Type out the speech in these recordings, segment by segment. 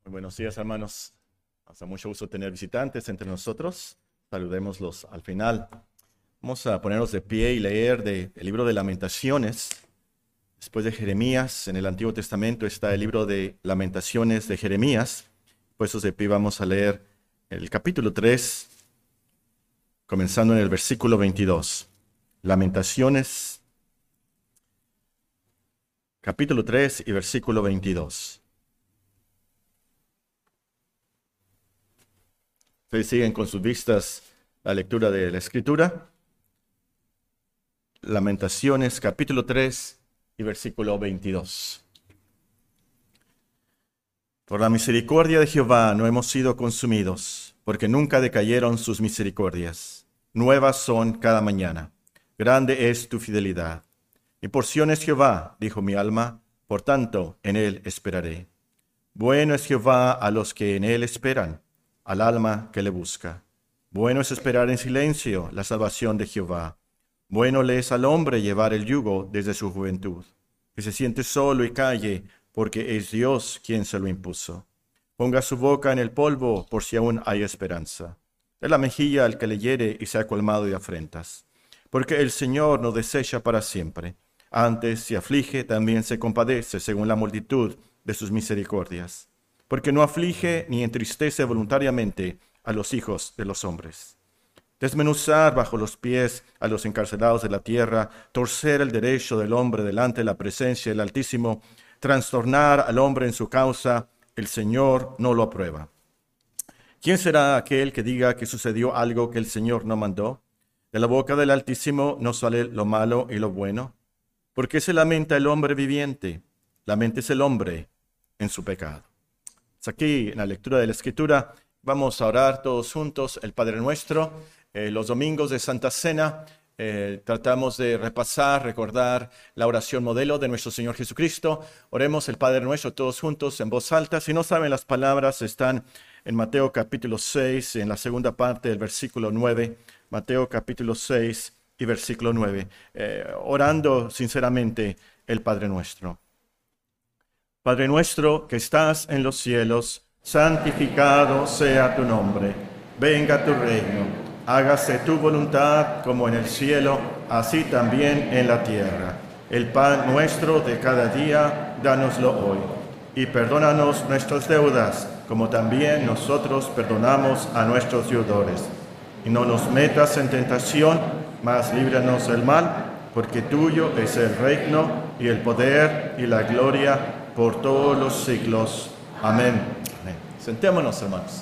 Muy buenos días, hermanos. Nos da mucho gusto tener visitantes entre nosotros. Saludémoslos al final. Vamos a ponernos de pie y leer del libro de Lamentaciones. Después de Jeremías, en el Antiguo Testamento está el libro de Lamentaciones de Jeremías. Puestos de pie vamos a leer el capítulo 3, comenzando en el versículo 22. Lamentaciones, capítulo 3 y versículo 22. Ustedes siguen con sus vistas la lectura de la Escritura. Lamentaciones, capítulo 3 y versículo 22. Por la misericordia de Jehová no hemos sido consumidos, porque nunca decayeron sus misericordias. Nuevas son cada mañana. Grande es tu fidelidad. Mi porción es Jehová, dijo mi alma, por tanto en él esperaré. Bueno es Jehová a los que en él esperan, al alma que le busca. Bueno es esperar en silencio la salvación de Jehová. Bueno le es al hombre llevar el yugo desde su juventud, que se siente solo y calle, porque es Dios quien se lo impuso. Ponga su boca en el polvo por si aún hay esperanza. Dé la mejilla al que le hiere y sea colmado de afrentas. Porque el Señor no desecha para siempre. Antes, si aflige, también se compadece según la multitud de sus misericordias. Porque no aflige ni entristece voluntariamente a los hijos de los hombres. Desmenuzar bajo los pies a los encarcelados de la tierra, torcer el derecho del hombre delante de la presencia del Altísimo, trastornar al hombre en su causa, el Señor no lo aprueba. ¿Quién será aquel que diga que sucedió algo que el Señor no mandó? De la boca del Altísimo no sale lo malo y lo bueno. ¿Por qué se lamenta el hombre viviente? Laméntese el hombre en su pecado. Aquí en la lectura de la Escritura vamos a orar todos juntos el Padre Nuestro. Los domingos de Santa Cena tratamos de repasar, recordar la oración modelo de nuestro Señor Jesucristo. Oremos el Padre Nuestro todos juntos en voz alta. Si no saben las palabras, están en Mateo capítulo 6, en la segunda parte del versículo 9. Mateo capítulo 6 y versículo 9. Orando sinceramente el Padre Nuestro. Padre nuestro que estás en los cielos, santificado sea tu nombre. Venga tu reino. Hágase tu voluntad como en el cielo, así también en la tierra. El pan nuestro de cada día, dánoslo hoy. Y perdónanos nuestras deudas, como también nosotros perdonamos a nuestros deudores. Y no nos metas en tentación, mas líbranos del mal, porque tuyo es el reino y el poder y la gloria por todos los siglos. Amén. Amén. Sentémonos, hermanos.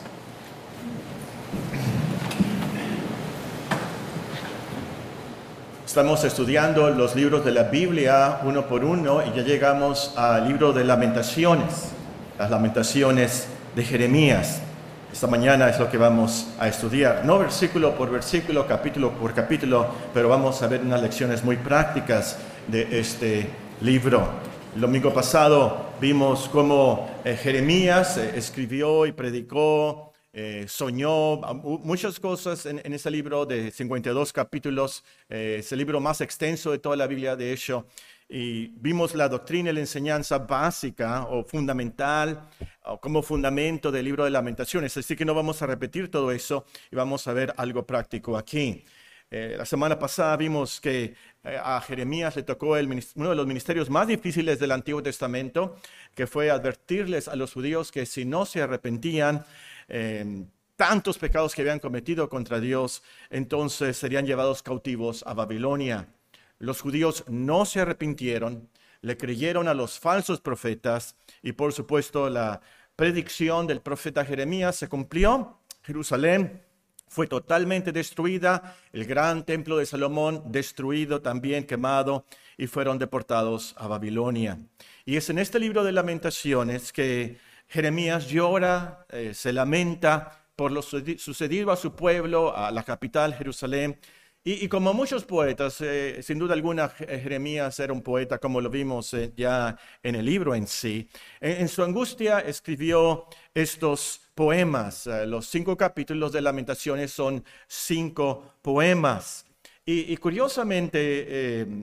Estamos estudiando los libros de la Biblia uno por uno y ya llegamos al libro de Lamentaciones, las Lamentaciones de Jeremías. Esta mañana es lo que vamos a estudiar, no versículo por versículo, capítulo por capítulo, pero vamos a ver unas lecciones muy prácticas de este libro. El domingo pasado vimos cómo Jeremías escribió y predicó, soñó muchas cosas en ese libro de 52 capítulos, es el libro más extenso de toda la Biblia, de hecho, y vimos la doctrina y la enseñanza básica o fundamental, o como fundamento del libro de Lamentaciones, así que no vamos a repetir todo eso y vamos a ver algo práctico aquí. La semana pasada vimos que a Jeremías le tocó uno de los ministerios más difíciles del Antiguo Testamento, que fue advertirles a los judíos que si no se arrepentían, tantos pecados que habían cometido contra Dios, entonces serían llevados cautivos a Babilonia. Los judíos no se arrepintieron, le creyeron a los falsos profetas y por supuesto la predicción del profeta Jeremías se cumplió. Jerusalén fue totalmente destruida, el gran templo de Salomón destruido, también quemado, y fueron deportados a Babilonia. Y es en este libro de Lamentaciones que Jeremías llora, se lamenta por lo sucedido a su pueblo, a la capital, Jerusalén. Y como muchos poetas, sin duda alguna, Jeremías era un poeta, como lo vimos ya en el libro en sí. En su angustia escribió estos poemas. Los 5 capítulos de Lamentaciones son 5 poemas. Y curiosamente,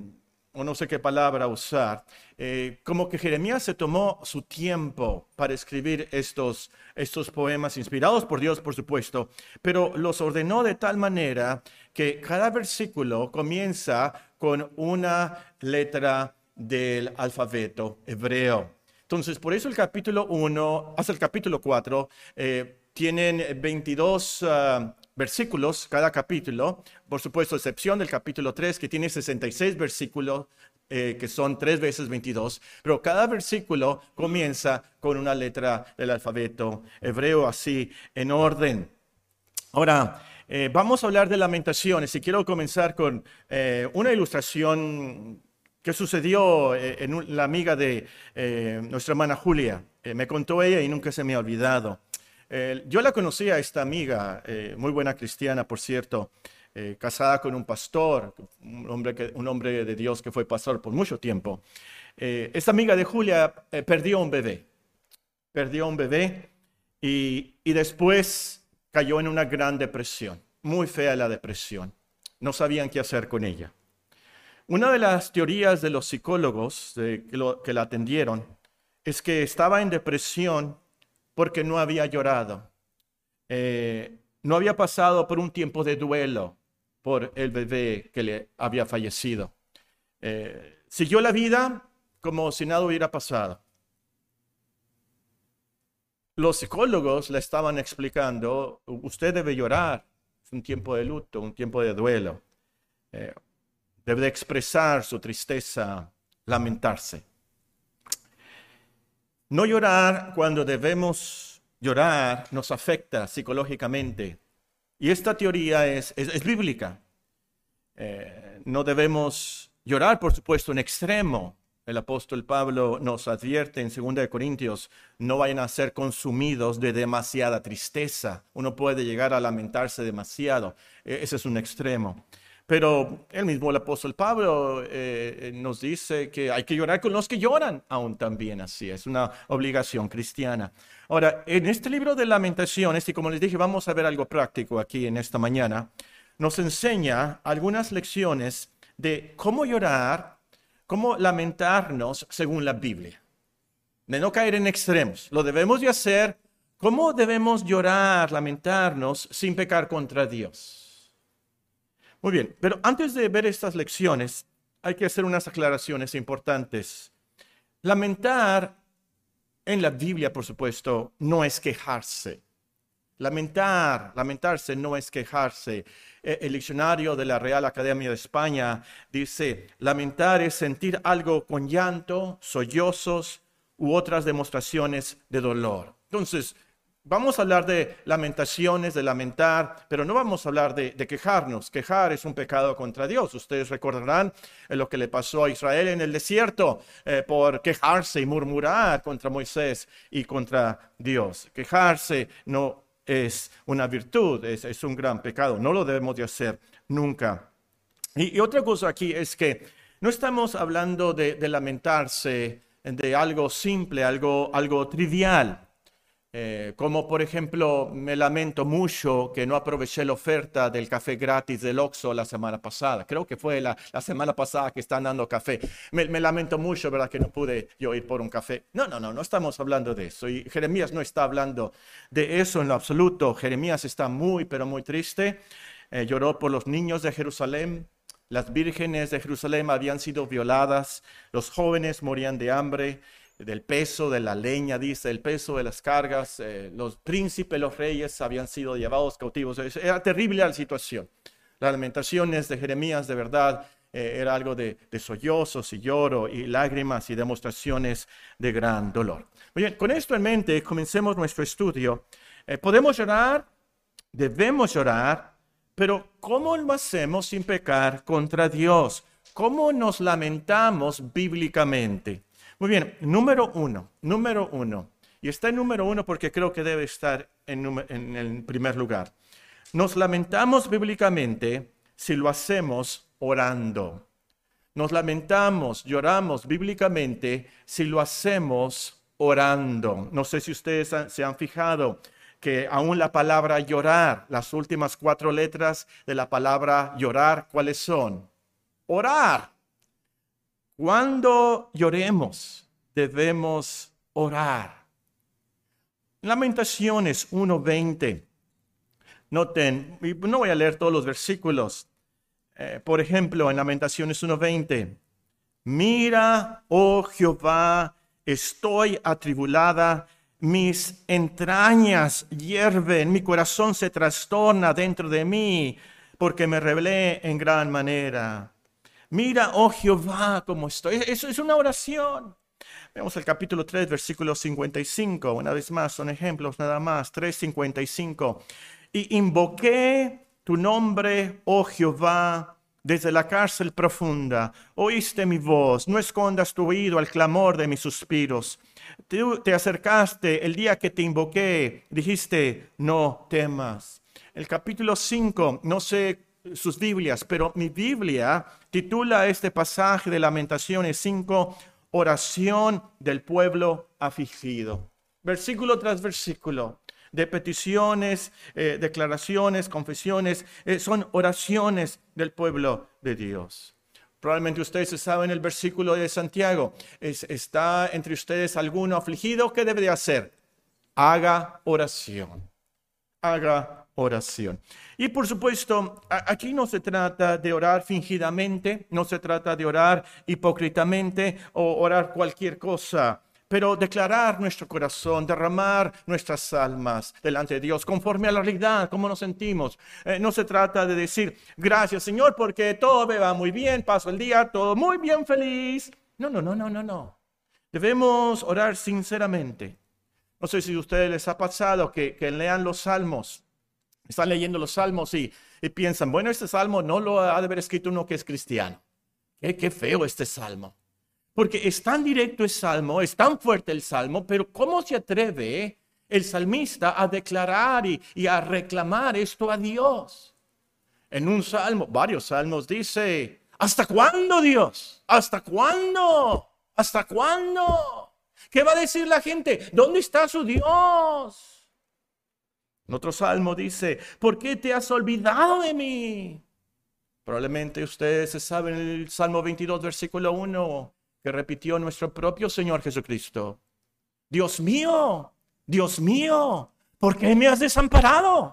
o no sé qué palabra usar, como que Jeremías se tomó su tiempo para escribir estos poemas inspirados por Dios, por supuesto, pero los ordenó de tal manera que cada versículo comienza con una letra del alfabeto hebreo. Entonces, por eso el capítulo 1 hasta el capítulo 4 tienen 22 versículos cada capítulo, por supuesto, excepción del capítulo 3, que tiene 66 versículos, que son 3 veces 22, pero cada versículo comienza con una letra del alfabeto hebreo, así en orden. Ahora, vamos a hablar de Lamentaciones y quiero comenzar con una ilustración que sucedió la amiga de nuestra hermana Julia. Me contó ella y nunca se me ha olvidado. Yo la conocí a esta amiga, muy buena cristiana, por cierto, casada con un pastor, un hombre de Dios que fue pastor por mucho tiempo. Esta amiga de Julia perdió un bebé y después cayó en una gran depresión, muy fea la depresión. No sabían qué hacer con ella. Una de las teorías de los psicólogos que la atendieron es que estaba en depresión porque no había llorado, no había pasado por un tiempo de duelo por el bebé que le había fallecido. Siguió la vida como si nada hubiera pasado. Los psicólogos le estaban explicando, usted debe llorar, es un tiempo de luto, un tiempo de duelo. Debe de expresar su tristeza, lamentarse. No llorar cuando debemos llorar nos afecta psicológicamente. Y esta teoría es bíblica. No debemos llorar, por supuesto, en extremo. El apóstol Pablo nos advierte en 2 Corintios, no vayan a ser consumidos de demasiada tristeza. Uno puede llegar a lamentarse demasiado. Ese es un extremo. Pero el mismo el apóstol Pablo nos dice que hay que llorar con los que lloran, aún también así. Es una obligación cristiana. Ahora, en este libro de Lamentaciones, y como les dije, vamos a ver algo práctico aquí en esta mañana, nos enseña algunas lecciones de cómo llorar, cómo lamentarnos según la Biblia. De no caer en extremos. Lo debemos de hacer. ¿Cómo debemos llorar, lamentarnos sin pecar contra Dios? Muy bien, pero antes de ver estas lecciones, hay que hacer unas aclaraciones importantes. Lamentar en la Biblia, por supuesto, no es quejarse. Lamentarse no es quejarse. El diccionario de la Real Academia de España dice, lamentar es sentir algo con llanto, sollozos u otras demostraciones de dolor. Entonces, vamos a hablar de lamentaciones, de lamentar, pero no vamos a hablar de quejarnos. Quejar es un pecado contra Dios. Ustedes recordarán lo que le pasó a Israel en el desierto por quejarse y murmurar contra Moisés y contra Dios. Quejarse no es una virtud, es un gran pecado. No lo debemos de hacer nunca. Y otra cosa aquí es que no estamos hablando de lamentarse de algo simple, algo trivial. Como por ejemplo, me lamento mucho que no aproveché la oferta del café gratis del Oxxo la semana pasada. Creo que fue la semana pasada que están dando café. Me lamento mucho, ¿verdad? Que no pude yo ir por un café. No estamos hablando de eso. Y Jeremías no está hablando de eso en lo absoluto. Jeremías está muy, pero muy triste. Lloró por los niños de Jerusalén. Las vírgenes de Jerusalén habían sido violadas. Los jóvenes morían de hambre. Del peso de la leña, dice, el peso de las cargas, los príncipes, los reyes habían sido llevados cautivos. Era terrible la situación. Las lamentaciones de Jeremías, de verdad, era algo de sollozos y lloro y lágrimas y demostraciones de gran dolor. Muy bien, con esto en mente, comencemos nuestro estudio. Podemos llorar, debemos llorar, pero ¿cómo lo hacemos sin pecar contra Dios? ¿Cómo nos lamentamos bíblicamente? Muy bien, número uno, y está en número 1 porque creo que debe estar en el primer lugar. Nos lamentamos bíblicamente si lo hacemos orando. Nos lamentamos, lloramos bíblicamente si lo hacemos orando. No sé si ustedes se han fijado que aún la palabra llorar, las últimas 4 letras de la palabra llorar, ¿cuáles son? Orar. Cuando lloremos, debemos orar. Lamentaciones 1:20. Noten, no voy a leer todos los versículos. Por ejemplo, en Lamentaciones 1:20. Mira, oh Jehová, estoy atribulada, mis entrañas hierven, mi corazón se trastorna dentro de mí, porque me rebelé en gran manera. Mira, oh Jehová, cómo estoy. Eso es una oración. Vemos el capítulo 3, versículo 55. Una vez más, son ejemplos nada más. 3:55. Y invoqué tu nombre, oh Jehová, desde la cárcel profunda. Oíste mi voz, no escondas tu oído al clamor de mis suspiros. Tú te acercaste el día que te invoqué, dijiste, no temas. El capítulo 5, no sé sus Biblias, pero mi Biblia titula este pasaje de Lamentaciones 5, oración del pueblo afligido. Versículo tras versículo, de peticiones, declaraciones, confesiones, son oraciones del pueblo de Dios. Probablemente ustedes saben el versículo de Santiago. ¿Está entre ustedes alguno afligido? ¿Qué debe de hacer? Haga oración. Haga oración. Y por supuesto, aquí no se trata de orar fingidamente, no se trata de orar hipócritamente o orar cualquier cosa, pero declarar nuestro corazón, derramar nuestras almas delante de Dios, conforme a la realidad, cómo nos sentimos. No se trata de decir, gracias Señor, porque todo me va muy bien, paso el día, todo muy bien, feliz. No. Debemos orar sinceramente. No sé si a ustedes les ha pasado que lean los salmos. Están leyendo los salmos y piensan, bueno, este salmo no lo ha de haber escrito uno que es cristiano. Qué feo este salmo. Porque es tan directo el salmo, es tan fuerte el salmo, pero ¿cómo se atreve el salmista a declarar y a reclamar esto a Dios? En un salmo, varios salmos dice, ¿hasta cuándo, Dios? ¿Hasta cuándo? ¿Hasta cuándo? ¿Qué va a decir la gente? ¿Dónde está su Dios? En otro salmo dice, ¿por qué te has olvidado de mí? Probablemente ustedes saben el Salmo 22, versículo 1, que repitió nuestro propio Señor Jesucristo. Dios mío, ¿por qué me has desamparado?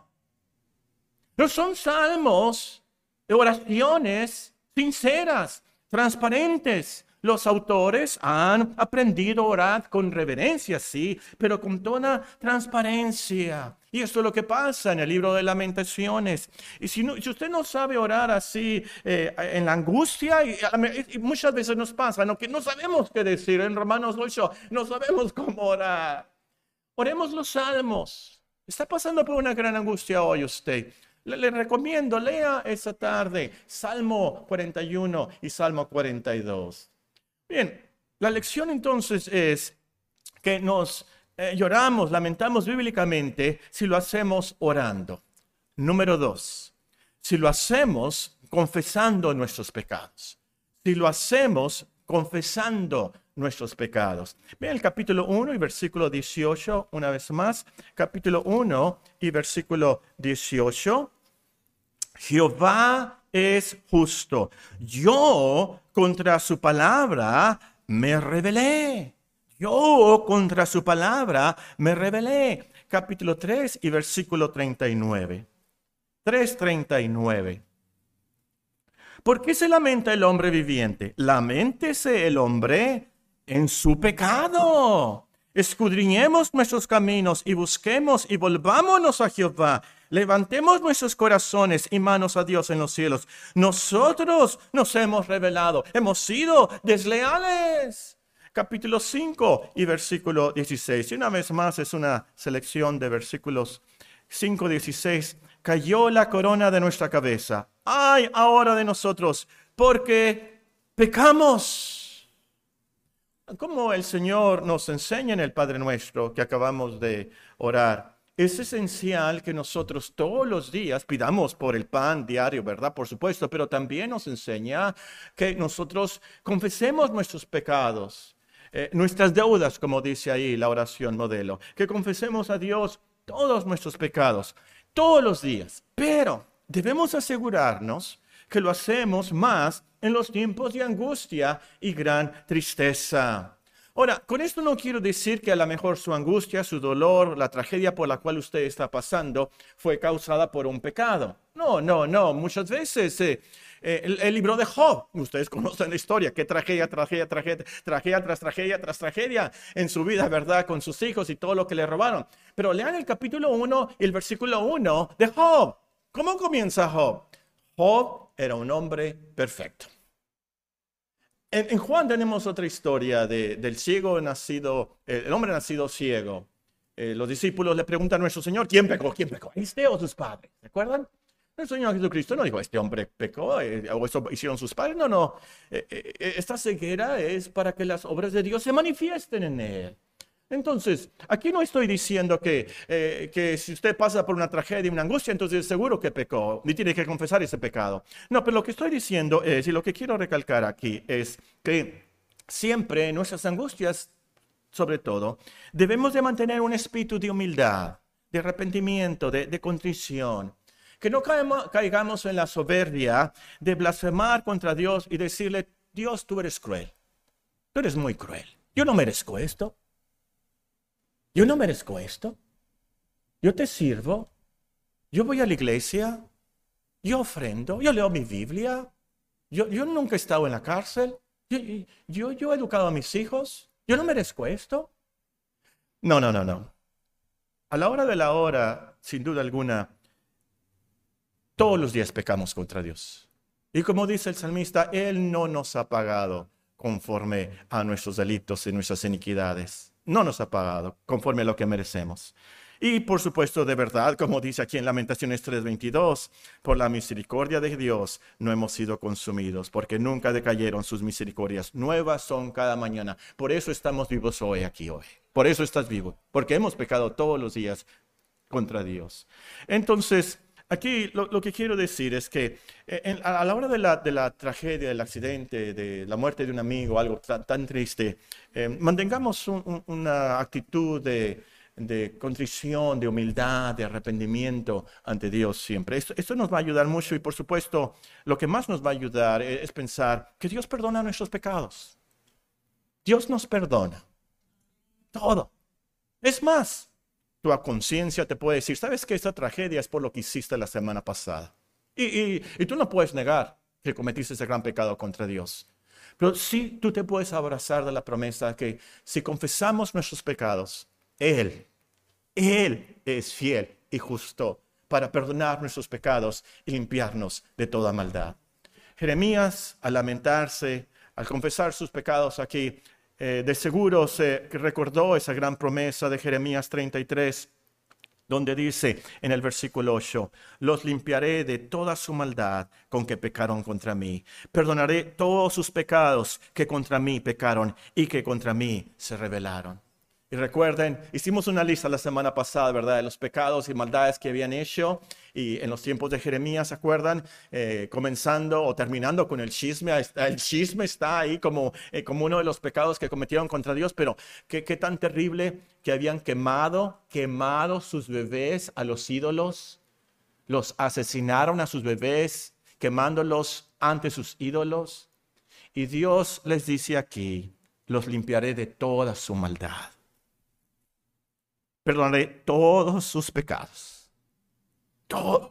No son salmos de oraciones sinceras, transparentes. Los autores han aprendido a orar con reverencia, sí, pero con toda transparencia. Y esto es lo que pasa en el libro de Lamentaciones. Y si usted no sabe orar así en la angustia, y muchas veces nos pasa, ¿no? Que no sabemos qué decir. En Romanos 8 no sabemos cómo orar. Oremos los salmos. Está pasando por una gran angustia hoy usted. Le recomiendo, lea esta tarde Salmo 41 y Salmo 42. Bien, la lección entonces es que nos lloramos, lamentamos bíblicamente si lo hacemos orando. Número 2, si lo hacemos confesando nuestros pecados. Si lo hacemos confesando nuestros pecados. Vean el capítulo 1 y versículo 18, una vez más. Capítulo 1 y versículo 18. Jehová es justo. Yo contra su palabra me rebelé. Yo contra su palabra me rebelé. Capítulo 3 y versículo 39. 3:39. ¿Por qué se lamenta el hombre viviente? Laméntese el hombre en su pecado. Escudriñemos nuestros caminos y busquemos y volvámonos a Jehová. Levantemos nuestros corazones y manos a Dios en los cielos. Nosotros nos hemos rebelado, hemos sido desleales. Capítulo 5 y versículo 16. Y una vez más es una selección de versículos 5:16. Cayó la corona de nuestra cabeza. ¡Ay, ahora de nosotros! Porque pecamos. Como el Señor nos enseña en el Padre Nuestro que acabamos de orar. Es esencial que nosotros todos los días pidamos por el pan diario, ¿verdad? Por supuesto, pero también nos enseña que nosotros confesemos nuestros pecados, nuestras deudas, como dice ahí la oración modelo, que confesemos a Dios todos nuestros pecados, todos los días. Pero debemos asegurarnos que lo hacemos más en los tiempos de angustia y gran tristeza. Ahora, con esto no quiero decir que a lo mejor su angustia, su dolor, la tragedia por la cual usted está pasando fue causada por un pecado. No, no, no. Muchas veces el libro de Job, ustedes conocen la historia, qué tragedia, tragedia, tragedia, tragedia tras tragedia tras tragedia en su vida, ¿verdad? Con sus hijos y todo lo que le robaron. Pero lean el capítulo 1 y el versículo 1 de Job. ¿Cómo comienza Job? Job era un hombre perfecto. En Juan tenemos otra historia del ciego nacido, el hombre nacido ciego. Los discípulos le preguntan a nuestro Señor, ¿quién pecó? ¿Quién pecó? ¿Este o sus padres? ¿Recuerdan? El Señor Jesucristo no dijo, este hombre pecó, o eso hicieron sus padres. No, no. Esta ceguera es para que las obras de Dios se manifiesten en él. Entonces, aquí no estoy diciendo que si usted pasa por una tragedia, una angustia, entonces seguro que pecó, ni tiene que confesar ese pecado. No, pero lo que estoy diciendo es, y lo que quiero recalcar aquí, es que siempre en nuestras angustias, sobre todo, debemos de mantener un espíritu de humildad, de arrepentimiento, de contrición. Que no caigamos en la soberbia de blasfemar contra Dios y decirle, Dios, tú eres cruel, tú eres muy cruel, yo no merezco esto. Yo no merezco esto. Yo te sirvo. Yo voy a la iglesia. Yo ofrendo. Yo leo mi Biblia. Yo nunca he estado en la cárcel. Yo he educado a mis hijos. Yo no merezco esto. No, no, no, no. A la hora de la hora, sin duda alguna, todos los días pecamos contra Dios. Y como dice el salmista, Él no nos ha pagado conforme a nuestros delitos y nuestras iniquidades. No nos ha pagado conforme a lo que merecemos. Y por supuesto, de verdad, como dice aquí en Lamentaciones 3:22, por la misericordia de Dios no hemos sido consumidos, porque nunca decayeron sus misericordias. Nuevas son cada mañana. Por eso estamos vivos hoy, aquí hoy. Por eso estás vivo, porque hemos pecado todos los días contra Dios. Entonces, aquí lo que quiero decir es que a la hora de la tragedia, del accidente, de la muerte de un amigo, algo tan triste, mantengamos una actitud de contrición, de humildad, de arrepentimiento ante Dios siempre. Esto nos va a ayudar mucho y por supuesto lo que más nos va a ayudar es pensar que Dios perdona nuestros pecados. Dios nos perdona todo. Es más, tu conciencia te puede decir, ¿sabes que esta tragedia es por lo que hiciste la semana pasada? Y tú no puedes negar que cometiste ese gran pecado contra Dios. Pero sí tú te puedes abrazar de la promesa que si confesamos nuestros pecados, Él es fiel y justo para perdonar nuestros pecados y limpiarnos de toda maldad. Jeremías, al lamentarse, al confesar sus pecados aquí, de seguro se recordó esa gran promesa de Jeremías 33, donde dice en el versículo 8, los limpiaré de toda su maldad con que pecaron contra mí. Perdonaré todos sus pecados que contra mí pecaron y que contra mí se rebelaron. Y recuerden, hicimos una lista la semana pasada, ¿verdad? De los pecados y maldades que habían hecho. Y en los tiempos de Jeremías, ¿se acuerdan? Comenzando o terminando con el chisme. El chisme está ahí como uno de los pecados que cometieron contra Dios. Pero qué tan terrible que habían quemado sus bebés a los ídolos. Los asesinaron a sus bebés, quemándolos ante sus ídolos. Y Dios les dice aquí, los limpiaré de toda su maldad. Perdonaré todos sus pecados. Todo.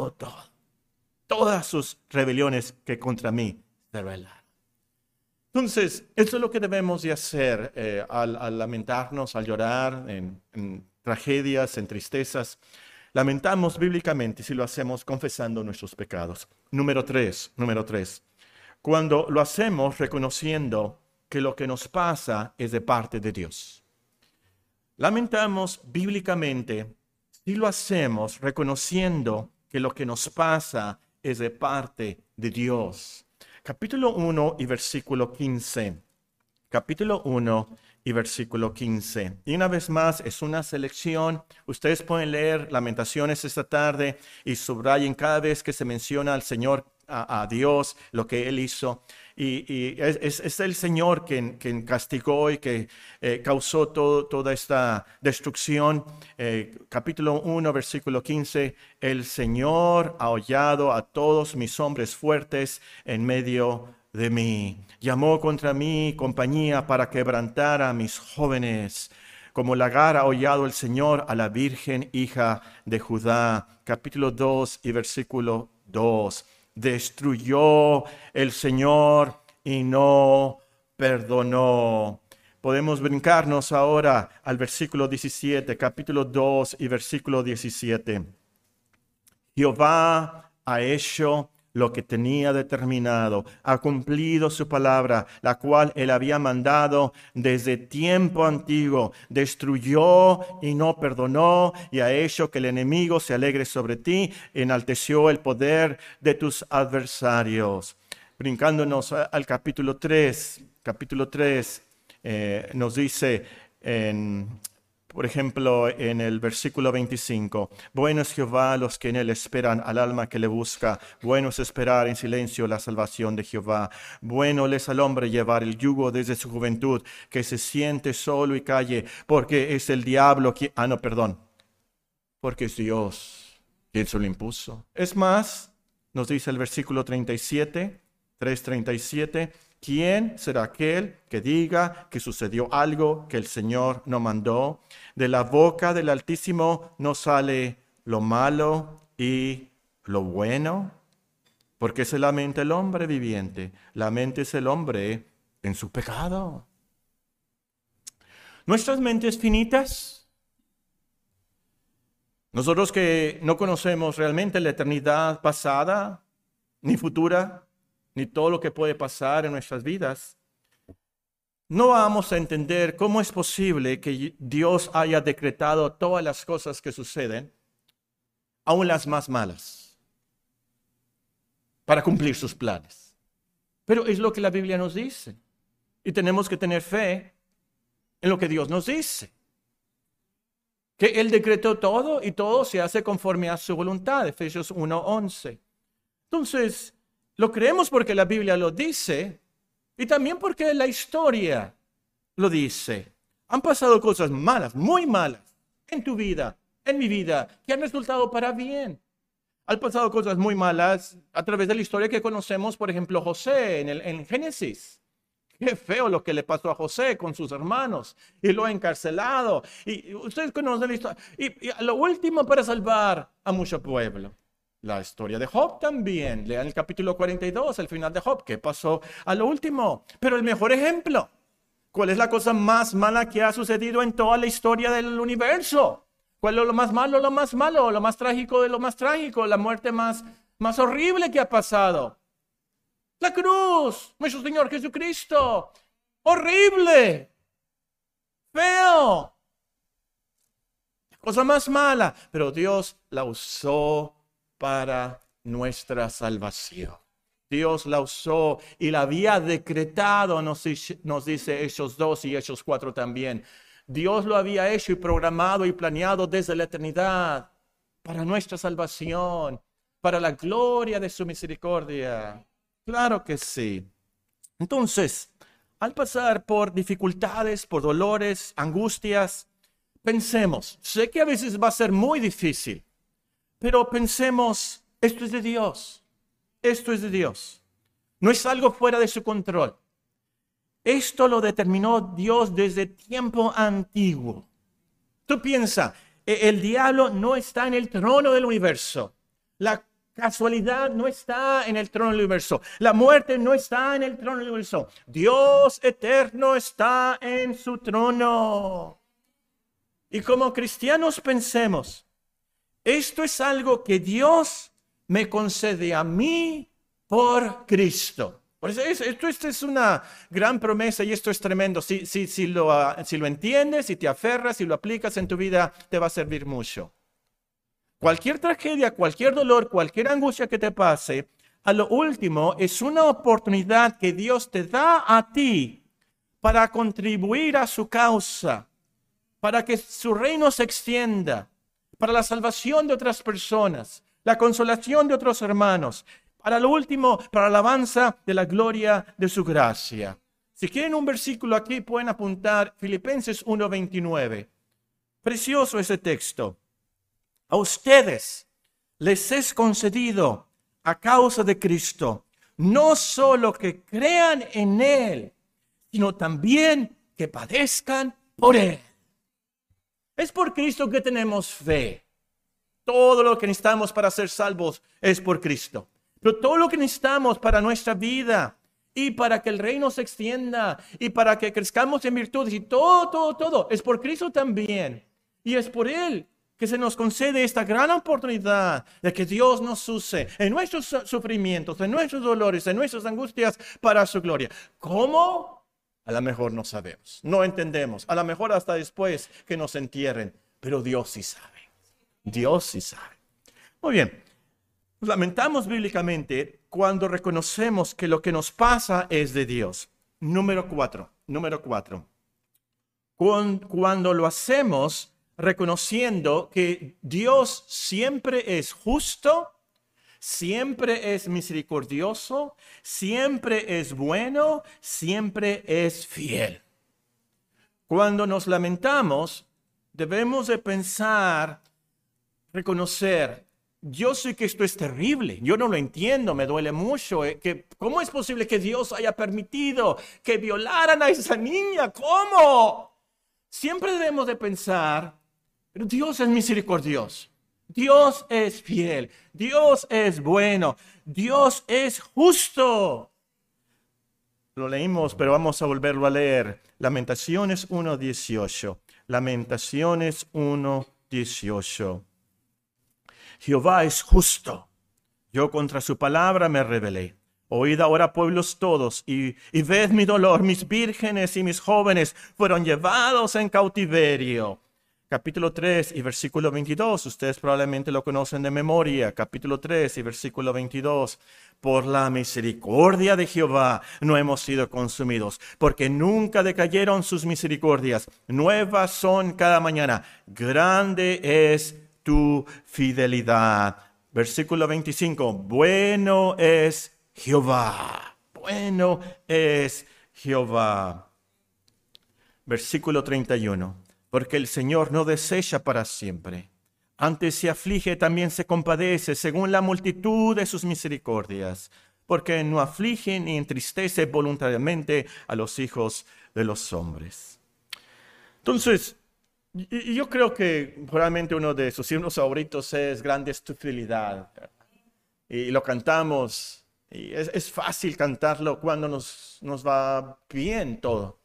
Todas sus rebeliones que contra mí se rebelaron. Entonces, eso es lo que debemos de hacer al lamentarnos, al llorar en tragedias, en tristezas. Lamentamos bíblicamente si lo hacemos confesando nuestros pecados. Número tres. Cuando lo hacemos reconociendo que lo que nos pasa es de parte de Dios. Lamentamos bíblicamente si lo hacemos reconociendo que lo que nos pasa es de parte de Dios. Capítulo 1 y versículo 15. Capítulo 1 y versículo 15. Y una vez más es una selección. Ustedes pueden leer Lamentaciones esta tarde y subrayen cada vez que se menciona al Señor, a Dios, lo que Él hizo. Y es el Señor quien castigó y que causó toda esta destrucción. Capítulo 1, versículo 15. El Señor ha hollado a todos mis hombres fuertes en medio de mí. Llamó contra mí compañía para quebrantar a mis jóvenes. Como lagar ha hollado el Señor a la Virgen hija de Judá. Capítulo 2 y versículo 2. Destruyó el Señor y no perdonó. Podemos brincarnos ahora al versículo 17, capítulo 2 y versículo 17. Jehová ha hecho lo que tenía determinado, ha cumplido su palabra, la cual él había mandado desde tiempo antiguo. Destruyó y no perdonó, y ha hecho que el enemigo se alegre sobre ti, enalteció el poder de tus adversarios. Brincándonos al capítulo 3, nos dice por ejemplo, en el versículo 25, bueno es Jehová a los que en él esperan, al alma que le busca. Bueno es esperar en silencio la salvación de Jehová. Bueno es al hombre llevar el yugo desde su juventud, que se siente solo y calle, porque es el diablo quien... porque es Dios quien se lo impuso. Es más, nos dice el versículo 37, 3:37, ¿quién será aquel que diga que sucedió algo que el Señor no mandó? De la boca del Altísimo no sale lo malo y lo bueno, porque se lamenta el hombre viviente, laméntese el hombre en su pecado. Nuestras mentes finitas, nosotros que no conocemos realmente la eternidad pasada ni futura, ni todo lo que puede pasar en nuestras vidas, no vamos a entender cómo es posible que Dios haya decretado todas las cosas que suceden, aun las más malas, para cumplir sus planes. Pero es lo que la Biblia nos dice. Y tenemos que tener fe en lo que Dios nos dice. Que Él decretó todo y todo se hace conforme a su voluntad. Efesios 1:11. Entonces, lo creemos porque la Biblia lo dice y también porque la historia lo dice. Han pasado cosas malas, muy malas, en tu vida, en mi vida, que han resultado para bien. Han pasado cosas muy malas a través de la historia que conocemos, por ejemplo, José en Génesis. Qué feo lo que le pasó a José con sus hermanos y lo ha encarcelado. Y ustedes conocen la historia. Y a lo último para salvar a mucho pueblo. La historia de Job también. Lean el capítulo 42, el final de Job. ¿Qué pasó a lo último? Pero el mejor ejemplo. ¿Cuál es la cosa más mala que ha sucedido en toda la historia del universo? ¿Cuál es lo más malo, lo más trágico de lo más trágico? La muerte más horrible que ha pasado. La cruz, nuestro Señor Jesucristo. Horrible. Feo. La cosa más mala. Pero Dios la usó para nuestra salvación. Dios la usó y la había decretado, nos dice Hechos 2 y Hechos 4 también. Dios lo había hecho y programado y planeado desde la eternidad para nuestra salvación, para la gloria de su misericordia. Claro que sí. Entonces, al pasar por dificultades, por dolores, angustias, pensemos, sé que a veces va a ser muy difícil, pero pensemos, esto es de Dios. Esto es de Dios. No es algo fuera de su control. Esto lo determinó Dios desde tiempo antiguo. Tú piensa, el diablo no está en el trono del universo. La casualidad no está en el trono del universo. La muerte no está en el trono del universo. Dios eterno está en su trono. Y como cristianos pensemos, esto es algo que Dios me concede a mí por Cristo. Por eso esto es una gran promesa y esto es tremendo. Si lo entiendes, si te aferras, si lo aplicas en tu vida, te va a servir mucho. Cualquier tragedia, cualquier dolor, cualquier angustia que te pase, a lo último es una oportunidad que Dios te da a ti para contribuir a su causa, para que su reino se extienda, para la salvación de otras personas, la consolación de otros hermanos, para lo último, para la alabanza de la gloria de su gracia. Si quieren un versículo aquí, pueden apuntar Filipenses 1:29. Precioso ese texto. A ustedes les es concedido, a causa de Cristo, no solo que crean en Él, sino también que padezcan por Él. Es por Cristo que tenemos fe. Todo lo que necesitamos para ser salvos es por Cristo. Pero todo lo que necesitamos para nuestra vida y para que el reino se extienda y para que crezcamos en virtudes y todo es por Cristo también. Y es por Él que se nos concede esta gran oportunidad de que Dios nos use en nuestros sufrimientos, en nuestros dolores, en nuestras angustias para su gloria. ¿Cómo? A lo mejor no sabemos, no entendemos. A lo mejor hasta después que nos entierren. Pero Dios sí sabe. Dios sí sabe. Muy bien. Nos lamentamos bíblicamente cuando reconocemos que lo que nos pasa es de Dios. Número cuatro. Cuando lo hacemos reconociendo que Dios siempre es justo, siempre es misericordioso, siempre es bueno, siempre es fiel. Cuando nos lamentamos, debemos de pensar, reconocer, yo sé que esto es terrible, yo no lo entiendo, me duele mucho. ¿Cómo es posible que Dios haya permitido que violaran a esa niña? ¿Cómo? Siempre debemos de pensar, pero Dios es misericordioso, Dios es fiel, Dios es bueno, Dios es justo. Lo leímos, pero vamos a volverlo a leer. Lamentaciones 1:18. Lamentaciones 1:18. Jehová es justo. Yo contra su palabra me rebelé. Oíd ahora, pueblos todos, y ved mi dolor. Mis vírgenes y mis jóvenes fueron llevados en cautiverio. Capítulo 3 y versículo 22. Ustedes probablemente lo conocen de memoria. Capítulo 3 y versículo 22. Por la misericordia de Jehová no hemos sido consumidos, porque nunca decayeron sus misericordias. Nuevas son cada mañana. Grande es tu fidelidad. Versículo 25. Bueno es Jehová. Bueno es Jehová. Versículo 31. Porque el Señor no desecha para siempre. Antes se aflige, también se compadece, según la multitud de sus misericordias. Porque no aflige ni entristece voluntariamente a los hijos de los hombres. Entonces, yo creo que probablemente uno de sus himnos favoritos es Grande es tu fidelidad. Y lo cantamos. Y es fácil cantarlo cuando nos va bien todo.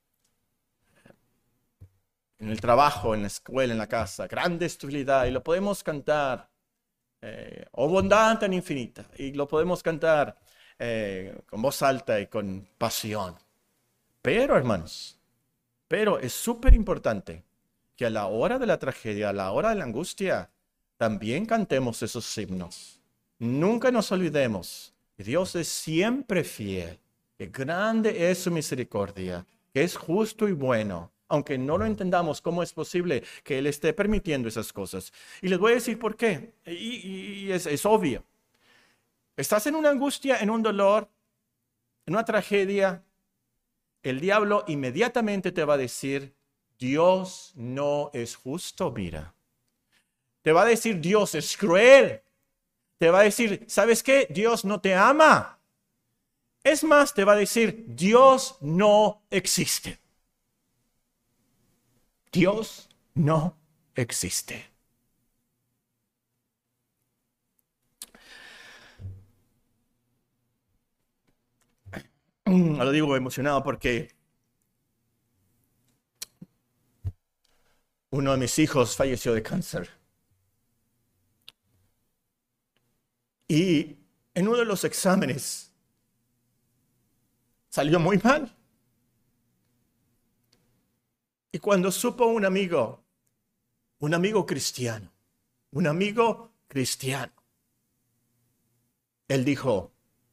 En el trabajo, en la escuela, en la casa. Grande es tu fidelidad. Y lo podemos cantar. Oh bondad tan infinita. Y lo podemos cantar con voz alta y con pasión. Pero, hermanos, es súper importante que a la hora de la tragedia, a la hora de la angustia, también cantemos esos himnos. Nunca nos olvidemos que Dios es siempre fiel, que grande es su misericordia, que es justo y bueno, aunque no lo entendamos cómo es posible que Él esté permitiendo esas cosas. Y les voy a decir por qué, y es obvio. Estás en una angustia, en un dolor, en una tragedia, el diablo inmediatamente te va a decir, Dios no es justo, mira. Te va a decir, Dios es cruel. Te va a decir, ¿sabes qué? Dios no te ama. Es más, te va a decir, Dios no existe. Dios no existe. Lo digo emocionado porque uno de mis hijos falleció de cáncer. Y en uno de los exámenes salió muy mal. Y cuando supo un amigo cristiano, él dijo,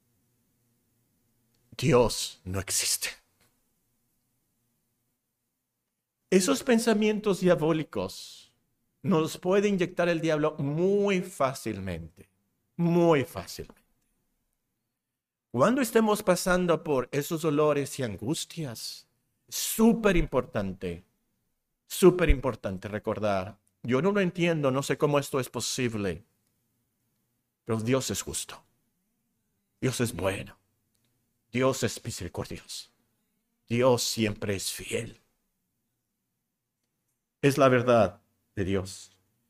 Dios no existe. Esos pensamientos diabólicos nos puede inyectar el diablo muy fácilmente. Muy fácilmente. Cuando estemos pasando por esos dolores y angustias, súper importante recordar, yo no lo entiendo, no sé cómo esto es posible, pero Dios es justo. Dios es bueno. Dios es misericordioso. Dios siempre es fiel. Es la verdad de Dios.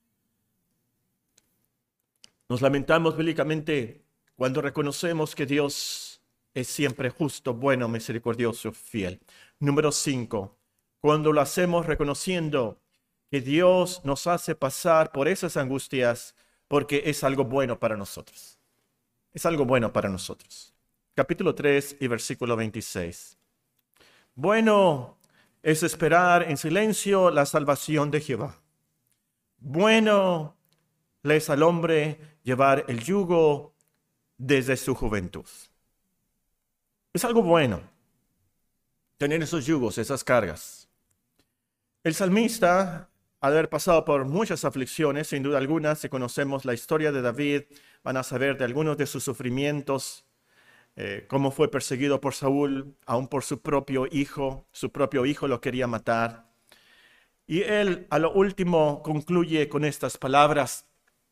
Nos lamentamos bíblicamente cuando reconocemos que Dios es siempre justo, bueno, misericordioso, fiel. Número 5, cuando lo hacemos reconociendo que Dios nos hace pasar por esas angustias porque es algo bueno para nosotros. Es algo bueno para nosotros. Capítulo 3 y versículo 26. Bueno es esperar en silencio la salvación de Jehová. Bueno es al hombre llevar el yugo desde su juventud. Es algo bueno tener esos yugos, esas cargas. El salmista, al haber pasado por muchas aflicciones, sin duda alguna, si conocemos la historia de David, van a saber de algunos de sus sufrimientos, cómo fue perseguido por Saúl, aún por su propio hijo lo quería matar. Y él a lo último concluye con estas palabras: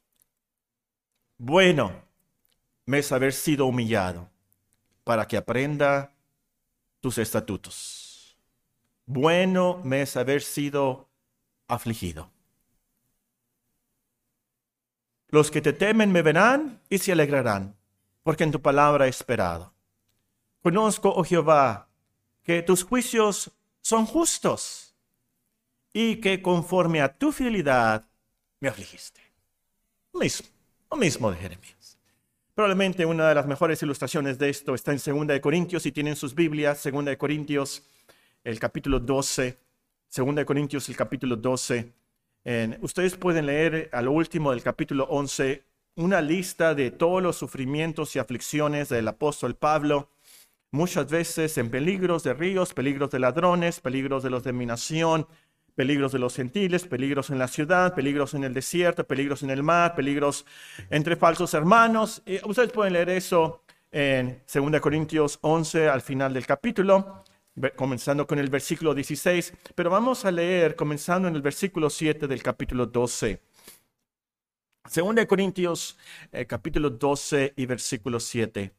bueno me es haber sido humillado para que aprenda tus estatutos. Bueno me es haber sido afligido. Los que te temen me verán y se alegrarán, porque en tu palabra he esperado. Conozco, oh Jehová, que tus juicios son justos y que conforme a tu fidelidad me afligiste. Lo mismo de Jeremías. Probablemente una de las mejores ilustraciones de esto está en 2 de Corintios, si tienen sus Biblias, 2 de Corintios, el capítulo 12, 2 de Corintios, el capítulo 12. Ustedes pueden leer a lo último del capítulo 11 una lista de todos los sufrimientos y aflicciones del apóstol Pablo, muchas veces en peligros de ríos, peligros de ladrones, peligros de los de mi nación, peligros de los gentiles, peligros en la ciudad, peligros en el desierto, peligros en el mar, peligros entre falsos hermanos. Ustedes pueden leer eso en 2 Corintios 11 al final del capítulo, comenzando con el versículo 16, pero vamos a leer comenzando en el versículo 7 del capítulo 12. 2 Corintios capítulo 12 y versículo 7.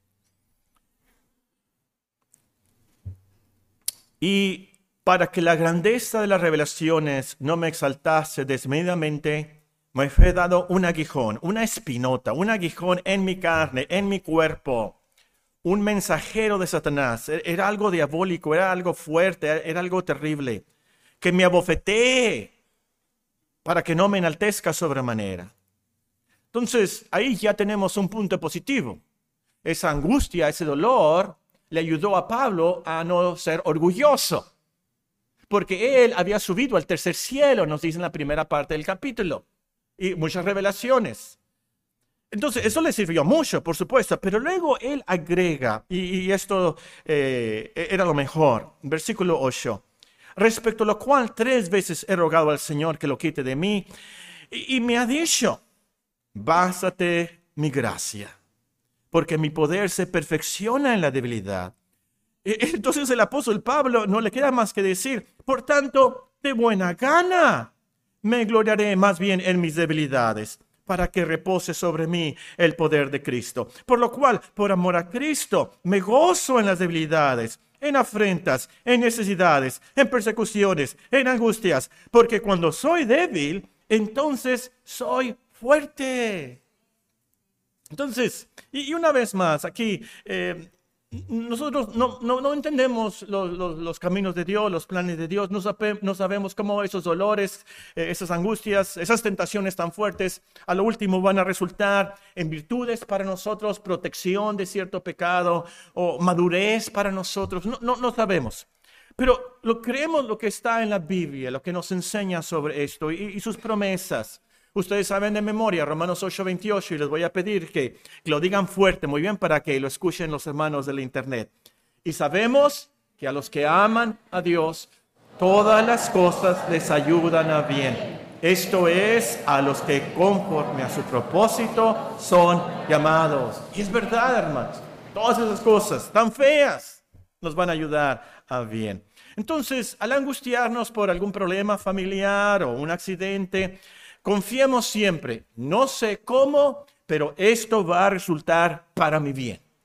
Y para que la grandeza de las revelaciones no me exaltase desmedidamente, me fue dado un aguijón, una espinota, un aguijón en mi carne, en mi cuerpo, un mensajero de Satanás. Era algo diabólico, era algo fuerte, era algo terrible, que me abofeteé para que no me enaltezca sobremanera. Entonces, ahí ya tenemos un punto positivo. Esa angustia, ese dolor, le ayudó a Pablo a no ser orgulloso, porque él había subido al tercer cielo, nos dice en la primera parte del capítulo, y muchas revelaciones. Entonces, eso le sirvió mucho, por supuesto, pero luego él agrega, y esto era lo mejor, versículo 8, respecto a lo cual 3 veces he rogado al Señor que lo quite de mí, y me ha dicho: bástate mi gracia, porque mi poder se perfecciona en la debilidad. Entonces el apóstol Pablo no le queda más que decir: por tanto, de buena gana me gloriaré más bien en mis debilidades, para que repose sobre mí el poder de Cristo. Por lo cual, por amor a Cristo, me gozo en las debilidades, en afrentas, en necesidades, en persecuciones, en angustias, porque cuando soy débil, entonces soy fuerte. Entonces, y una vez más, aquí nosotros no entendemos los caminos de Dios, los planes de Dios, no sabemos cómo esos dolores, esas angustias, esas tentaciones tan fuertes, a lo último van a resultar en virtudes para nosotros, protección de cierto pecado o madurez para nosotros, no sabemos. Pero creemos lo que está en la Biblia, lo que nos enseña sobre esto y sus promesas. Ustedes saben de memoria Romanos 8:28 y les voy a pedir que lo digan fuerte, muy bien, para que lo escuchen los hermanos del internet. Y sabemos que a los que aman a Dios, todas las cosas les ayudan a bien. Esto es, a los que conforme a su propósito son llamados. Y es verdad, hermanos, todas esas cosas tan feas nos van a ayudar a bien. Entonces, al angustiarnos por algún problema familiar o un accidente, confiemos siempre, no sé cómo, pero esto va a resultar para mi bien.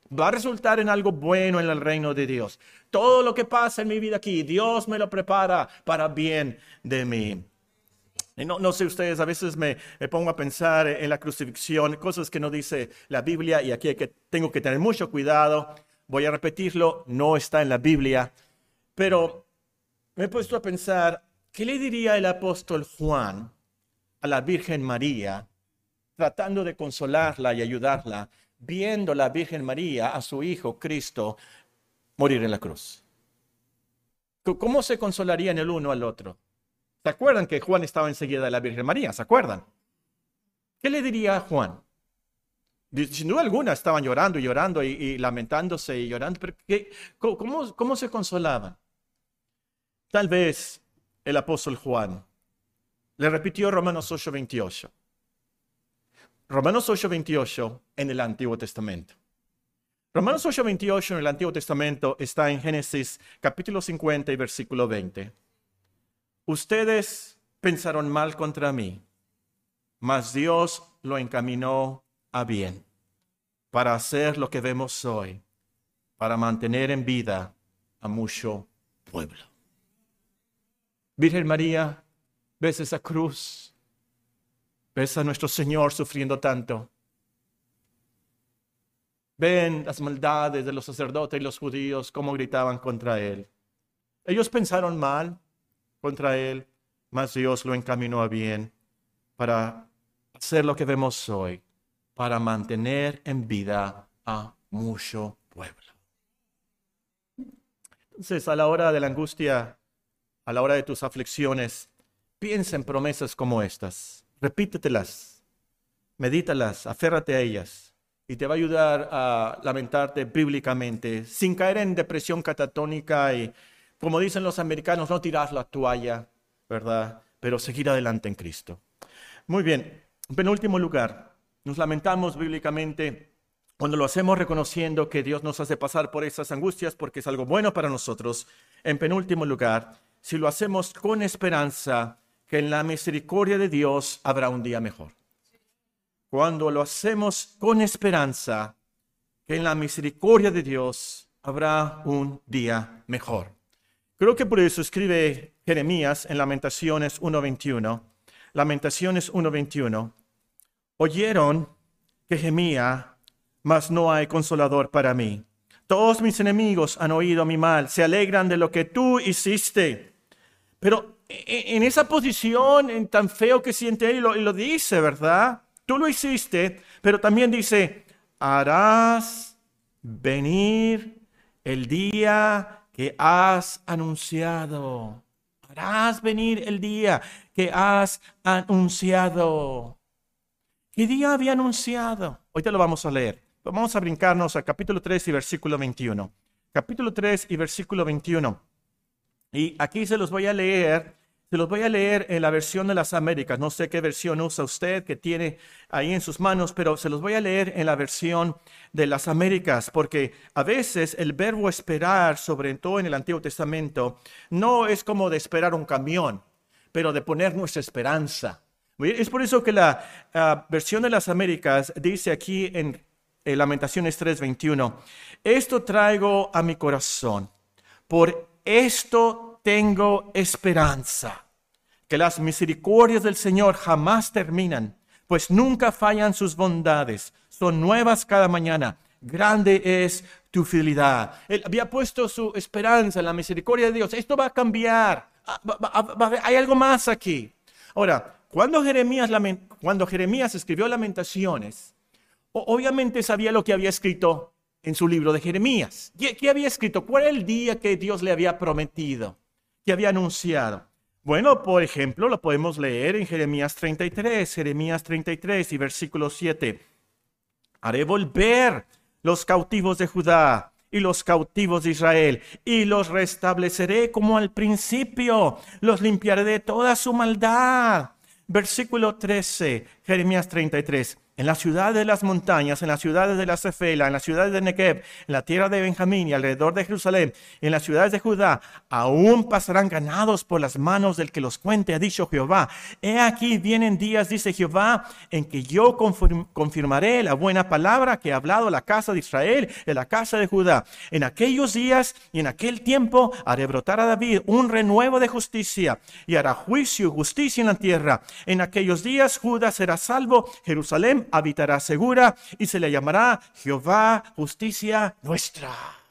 va a resultar en algo bueno en el reino de Dios. Todo lo que pasa en mi vida aquí, Dios me lo prepara para bien de mí. Y no sé ustedes, a veces me pongo a pensar en la crucifixión, cosas que no dice la Biblia, y aquí tengo que tener mucho cuidado. Voy a repetirlo, no está en la Biblia, pero me he puesto a pensar, ¿qué le diría el apóstol Juan a la Virgen María, tratando de consolarla y ayudarla, viendo la Virgen María a su Hijo Cristo morir en la cruz? ¿Cómo se consolarían el uno al otro? ¿Se acuerdan que Juan estaba enseguida de la Virgen María? ¿Se acuerdan? ¿Qué le diría a Juan? Sin duda alguna estaban llorando y llorando y lamentándose y llorando, pero ¿cómo se consolaban? Tal vez el apóstol Juan le repitió Romanos 8:28. Romanos 8:28 en el Antiguo Testamento. Romanos 8:28 en el Antiguo Testamento está en Génesis capítulo 50 y versículo 20. Ustedes pensaron mal contra mí, mas Dios lo encaminó a bien, para hacer lo que vemos hoy, para mantener en vida a mucho pueblo. Virgen María, ves esa cruz, ves a nuestro Señor sufriendo tanto. Ven las maldades de los sacerdotes y los judíos, cómo gritaban contra Él. Ellos pensaron mal contra Él, mas Dios lo encaminó a bien para hacer lo que vemos hoy, para mantener en vida a mucho pueblo. Entonces, a la hora de la angustia, a la hora de tus aflicciones, piensa en promesas como estas, repítetelas, medítalas, aférrate a ellas, y te va a ayudar a lamentarte bíblicamente, sin caer en depresión catatónica y, como dicen los americanos, no tirar la toalla, ¿verdad? Pero seguir adelante en Cristo. Muy bien, en penúltimo lugar, nos lamentamos bíblicamente cuando lo hacemos reconociendo que Dios nos hace pasar por esas angustias porque es algo bueno para nosotros. En penúltimo lugar, si lo hacemos con esperanza que en la misericordia de Dios habrá un día mejor. Cuando lo hacemos con esperanza que en la misericordia de Dios habrá un día mejor. Creo que por eso escribe Jeremías en Lamentaciones 1:21. Lamentaciones 1:21. Oyeron que gemía, mas no hay consolador para mí. Todos mis enemigos han oído mi mal, se alegran de lo que tú hiciste. Pero en esa posición, en tan feo que siente él, y lo dice, ¿verdad? Tú lo hiciste, pero también dice, harás venir el día que has anunciado. Harás venir el día que has anunciado. ¿Qué día había anunciado? Ahorita lo vamos a leer. Vamos a brincarnos al capítulo 3 y versículo 21. Capítulo 3 y versículo 21. Y aquí se los voy a leer en la versión de las Américas. No sé qué versión usa usted que tiene ahí en sus manos, pero se los voy a leer en la versión de las Américas, porque a veces el verbo esperar, sobre todo en el Antiguo Testamento, no es como de esperar un camión, pero de poner nuestra esperanza. Es por eso que la versión de las Américas dice aquí en Lamentaciones 3:21, esto traigo a mi corazón, por esto tengo esperanza, que las misericordias del Señor jamás terminan, pues nunca fallan sus bondades, son nuevas cada mañana, grande es tu fidelidad. Él había puesto su esperanza en la misericordia de Dios. Esto va a cambiar, hay algo más aquí. Ahora, cuando Jeremías escribió Lamentaciones, obviamente sabía lo que había escrito en su libro de Jeremías. ¿Qué había escrito? ¿Cuál era el día que Dios le había prometido? ¿Qué había anunciado? Bueno, por ejemplo, lo podemos leer en Jeremías 33 y versículo 7. Haré volver los cautivos de Judá y los cautivos de Israel, y los restableceré como al principio, los limpiaré de toda su maldad. Versículo 13, Jeremías 33. en las ciudades de las montañas, en las ciudades de la Cefela, en las ciudades de Negev, en la tierra de Benjamín y alrededor de Jerusalén, en las ciudades de Judá, aún pasarán ganados por las manos del que los cuente, ha dicho Jehová. He aquí vienen días, dice Jehová, en que yo confirmaré la buena palabra que ha hablado la casa de Israel y la casa de Judá. En aquellos días y en aquel tiempo haré brotar a David un renuevo de justicia y hará juicio y justicia en la tierra. En aquellos días Judá será salvo, Jerusalén habitará segura y se le llamará Jehová, justicia nuestra.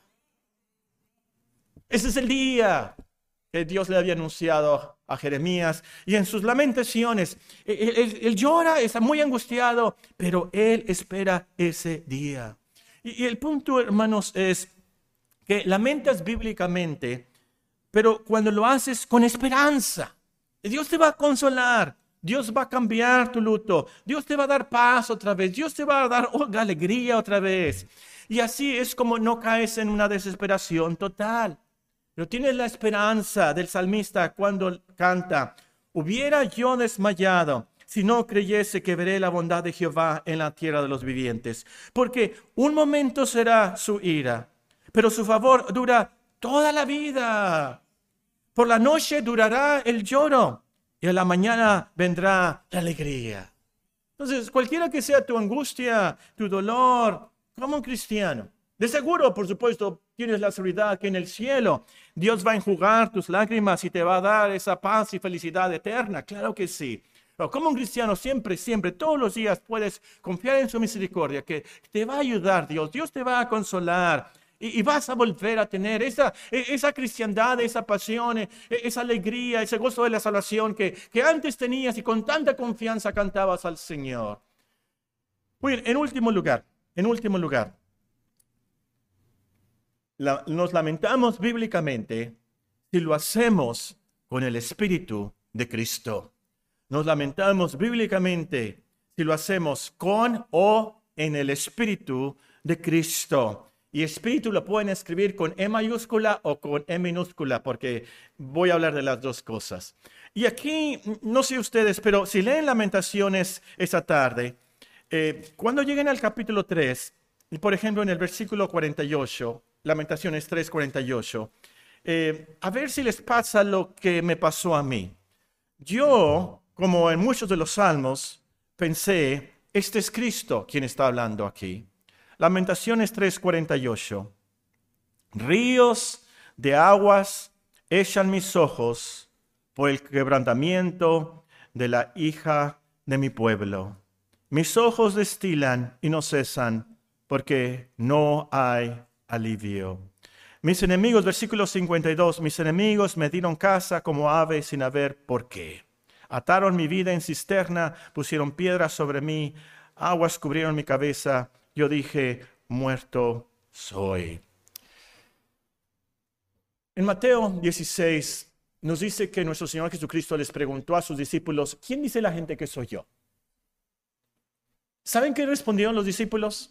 Ese es el día que Dios le había anunciado a Jeremías, y en sus lamentaciones, él llora, está muy angustiado, pero él espera ese día. Y el punto, hermanos, es que lamentas bíblicamente, pero cuando lo haces con esperanza, Dios te va a consolar. Dios va a cambiar tu luto. Dios te va a dar paz otra vez. Dios te va a dar alegría otra vez. Y así es como no caes en una desesperación total. Pero tienes la esperanza del salmista cuando canta: hubiera yo desmayado si no creyese que veré la bondad de Jehová en la tierra de los vivientes. Porque un momento será su ira, pero su favor dura toda la vida. Por la noche durará el lloro, y a la mañana vendrá la alegría. Entonces, cualquiera que sea tu angustia, tu dolor, como un cristiano, de seguro, por supuesto, tienes la seguridad que en el cielo Dios va a enjugar tus lágrimas y te va a dar esa paz y felicidad eterna. Claro que sí. Pero como un cristiano, siempre, todos los días puedes confiar en su misericordia, que te va a ayudar Dios. Dios te va a consolar. Y vas a volver a tener esa cristiandad, esa pasión, esa alegría, ese gozo de la salvación que antes tenías y con tanta confianza cantabas al Señor. Muy bien, en último lugar, nos lamentamos bíblicamente si lo hacemos con el Espíritu de Cristo. Nos lamentamos bíblicamente si lo hacemos con o en el Espíritu de Cristo. Y espíritu lo pueden escribir con E mayúscula o con E minúscula, porque voy a hablar de las dos cosas. Y aquí, no sé ustedes, pero si leen Lamentaciones esa tarde, cuando lleguen al capítulo 3, y por ejemplo en el versículo 48, Lamentaciones 3, 48, a ver si les pasa lo que me pasó a mí. Yo, como en muchos de los salmos, pensé, este es Cristo quien está hablando aquí. Lamentaciones 3:48. Ríos de aguas echan mis ojos por el quebrantamiento de la hija de mi pueblo. Mis ojos destilan y no cesan, porque no hay alivio. Mis enemigos, versículo 52, mis enemigos me dieron caza como ave sin haber por qué. Ataron mi vida en cisterna, pusieron piedras sobre mí, aguas cubrieron mi cabeza. Yo dije, muerto soy. En Mateo 16 nos dice que nuestro Señor Jesucristo les preguntó a sus discípulos, ¿quién dice la gente que soy yo? ¿Saben qué respondieron los discípulos?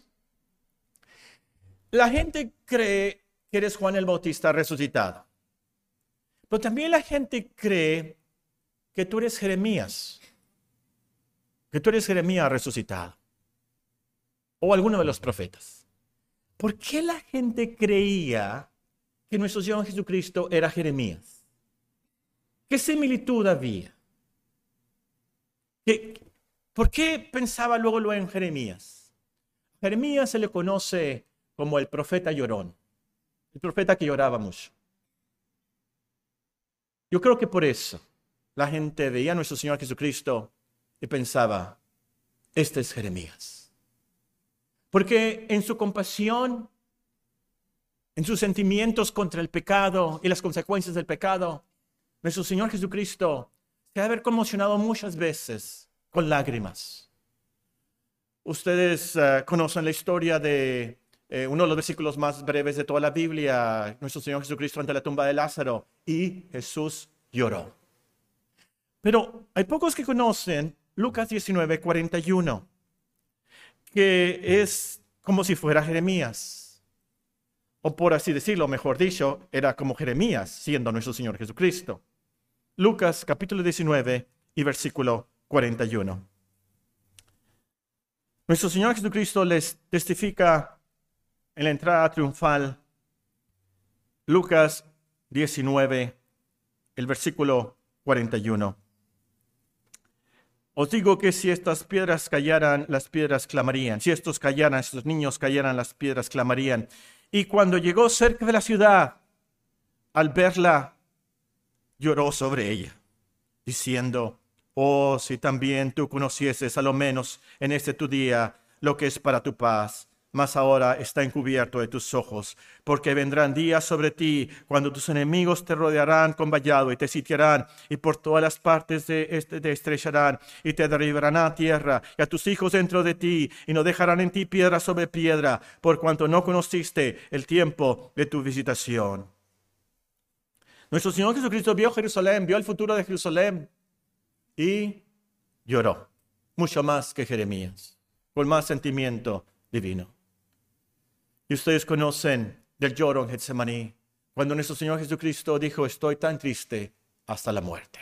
La gente cree que eres Juan el Bautista resucitado. Pero también la gente cree que tú eres Jeremías. Que tú eres Jeremías resucitado. O alguno de los profetas. ¿Por qué la gente creía que nuestro Señor Jesucristo era Jeremías? ¿Qué similitud había? ¿Por qué pensaba luego en Jeremías? A Jeremías se le conoce como el profeta llorón, el profeta que lloraba mucho. Yo creo que por eso la gente veía a nuestro Señor Jesucristo y pensaba, este es Jeremías. Porque en su compasión, en sus sentimientos contra el pecado y las consecuencias del pecado, nuestro Señor Jesucristo se ha de haber conmocionado muchas veces con lágrimas. Ustedes conocen la historia de uno de los versículos más breves de toda la Biblia, nuestro Señor Jesucristo ante la tumba de Lázaro, y Jesús lloró. Pero hay pocos que conocen Lucas 19, 41. Que es como si fuera Jeremías, o por así decirlo, mejor dicho, era como Jeremías, siendo nuestro Señor Jesucristo. Lucas capítulo 19 y versículo 41. Nuestro Señor Jesucristo les testifica en la entrada triunfal, Lucas 19, el versículo 41. Os digo que si estas piedras cayeran, las piedras clamarían. Si estos cayeran, si estos niños cayeran, las piedras clamarían. Y cuando llegó cerca de la ciudad, al verla, lloró sobre ella, diciendo: oh, si también tú conocieses a lo menos en este tu día lo que es para tu paz, mas ahora está encubierto de tus ojos, porque vendrán días sobre ti cuando tus enemigos te rodearán con vallado y te sitiarán y por todas las partes te estrecharán y te derribarán a tierra y a tus hijos dentro de ti y no dejarán en ti piedra sobre piedra, por cuanto no conociste el tiempo de tu visitación. Nuestro Señor Jesucristo vio Jerusalén, vio el futuro de Jerusalén y lloró, mucho más que Jeremías, con más sentimiento divino. Y ustedes conocen del lloro en Getsemaní, cuando nuestro Señor Jesucristo dijo: estoy tan triste hasta la muerte.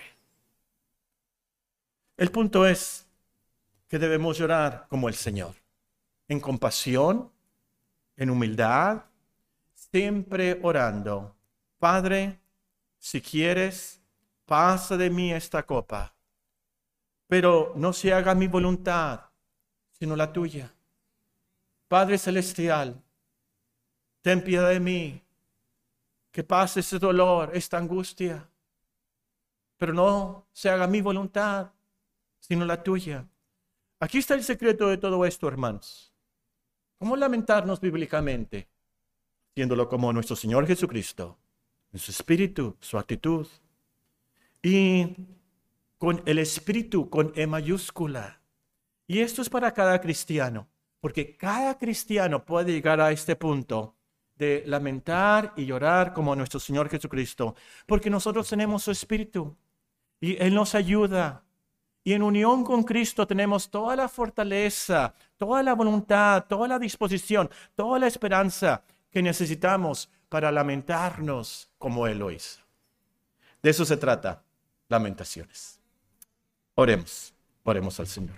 El punto es que debemos llorar como el Señor, en compasión, en humildad, siempre orando: Padre, si quieres, pasa de mí esta copa, pero no se haga mi voluntad, sino la tuya. Padre Celestial, ten piedad de mí, que pase ese dolor, esta angustia, pero no se haga mi voluntad, sino la tuya. Aquí está el secreto de todo esto, hermanos. ¿Cómo lamentarnos bíblicamente? Haciéndolo como nuestro Señor Jesucristo, en su espíritu, su actitud, y con el espíritu, con E mayúscula. Y esto es para cada cristiano, porque cada cristiano puede llegar a este punto de lamentar y llorar como nuestro Señor Jesucristo, porque nosotros tenemos su espíritu y Él nos ayuda. Y en unión con Cristo tenemos toda la fortaleza, toda la voluntad, toda la disposición, toda la esperanza que necesitamos para lamentarnos como Él lo hizo. De eso se trata, Lamentaciones. Oremos al Señor.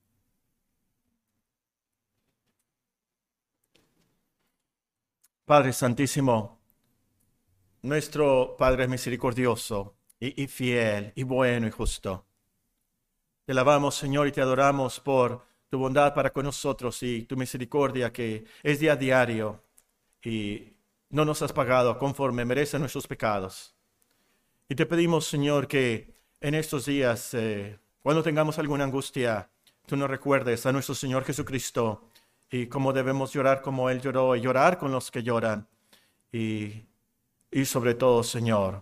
Padre Santísimo, nuestro Padre misericordioso y fiel y bueno y justo, te alabamos, Señor, y te adoramos por tu bondad para con nosotros y tu misericordia que es día a diario y no nos has pagado conforme merecen nuestros pecados. Y te pedimos, Señor, que en estos días, cuando tengamos alguna angustia, tú nos recuerdes a nuestro Señor Jesucristo y cómo debemos llorar como Él lloró y llorar con los que lloran. Y sobre todo, Señor,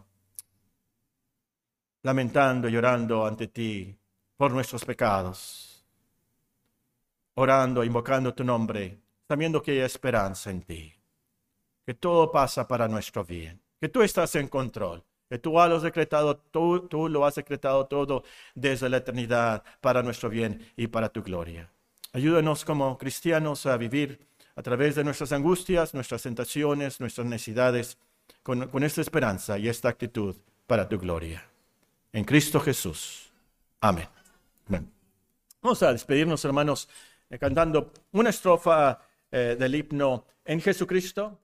lamentando y llorando ante ti por nuestros pecados, orando, invocando tu nombre, sabiendo que hay esperanza en ti, que todo pasa para nuestro bien, que tú estás en control, que tú lo has decretado, tú lo has decretado todo desde la eternidad para nuestro bien y para tu gloria. Ayúdanos como cristianos a vivir a través de nuestras angustias, nuestras tentaciones, nuestras necesidades, con esta esperanza y esta actitud para tu gloria. En Cristo Jesús. Amén. Amén. Vamos a despedirnos, hermanos, cantando una estrofa del himno En Jesucristo.